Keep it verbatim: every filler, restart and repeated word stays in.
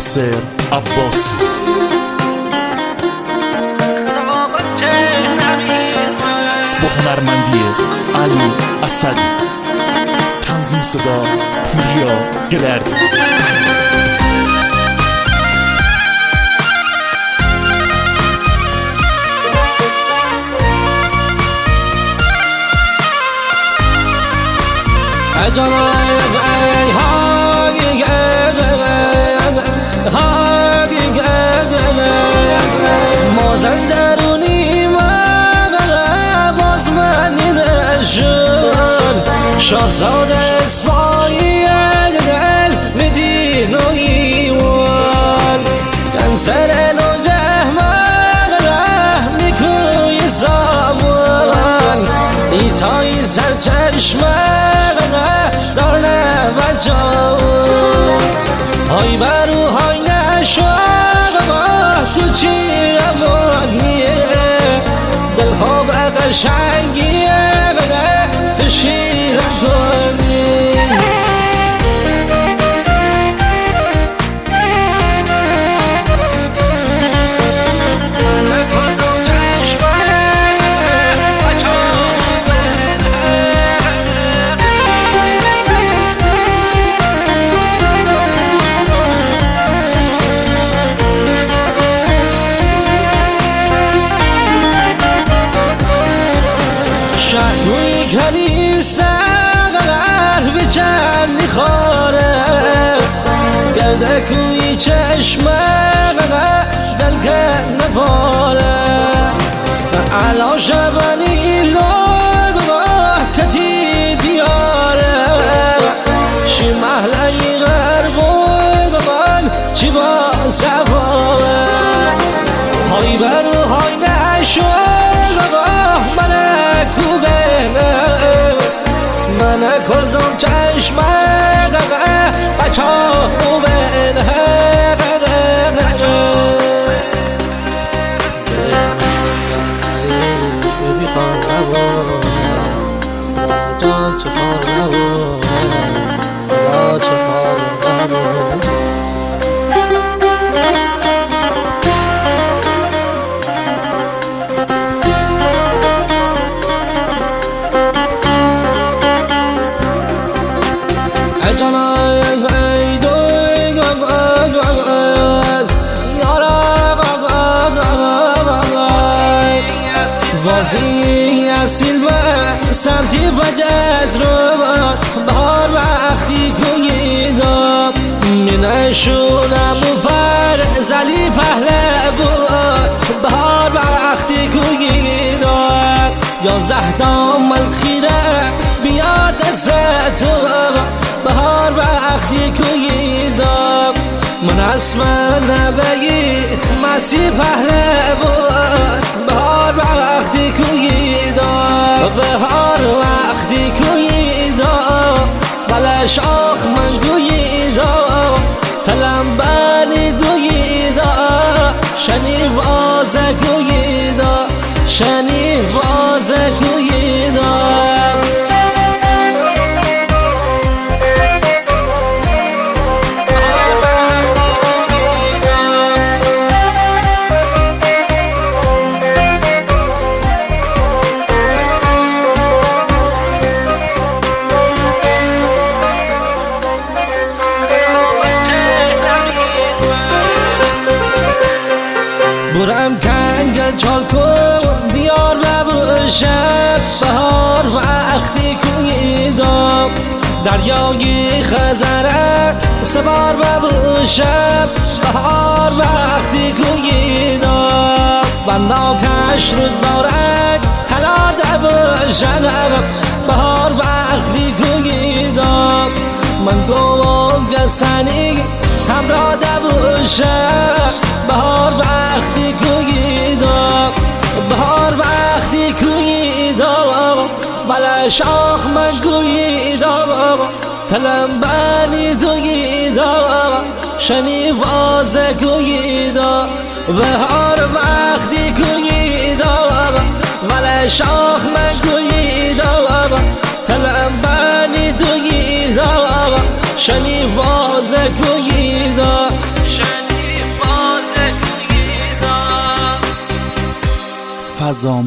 ناصر عباسی. با هنرمندی علی اسدی. تنظیم صدا پوریا گلردی. مازن درونی من باز من نشون شاهزاده اسماعیل دل مدین و ایوان کنسر نوجه من رحمی کوی سامان ایتای سرچشمه دارنه بچاون های برو های نشاق با تو چی روانیه دل خواب قشنگیه تو شیر کنی شهروی کنیسه قلب چندی خاره گرده کوی چشمه دل که نباره علا شبانی لگو کتی دیاره شی محلی غربو گمان چی با سفاره های برو های نشو من کرزم چشمه بچه ها وازی اصیل و سمتی و جزروات بهار وقتی کنیدم منشونم و فر زلی پهله بود بهار وقتی کنیدم یازده دامل خیره بیار دست تو بهار وقتی کنیدم من اسم نبایی مسی پهله بود بهار وقتی کوییدا بهار وقتی کوییدا بلش آخ من گوییدا تلم بلی دوییدا شنی وازه گوییدا شنی وازه گوییدا برم کنگل چال کن دیار ببوشم بهار وقتی کوییدم دریای خزره سوار ببوشم بهار وقتی کوییدم بنا کش رود بارک تلار دبوشم بهار وقتی کوییدم من گوام گسنی همراه دبوشم بهار وقتی کوییدم بهار وقتی کوییدم بلش آخ من گوییدم تلم بلی دوییدم شنی وازه گوییدم بهار وقتی کوییدم بلش آخ من گوییدم تلم بلی دوییدم شنی وازه کوییدم فضا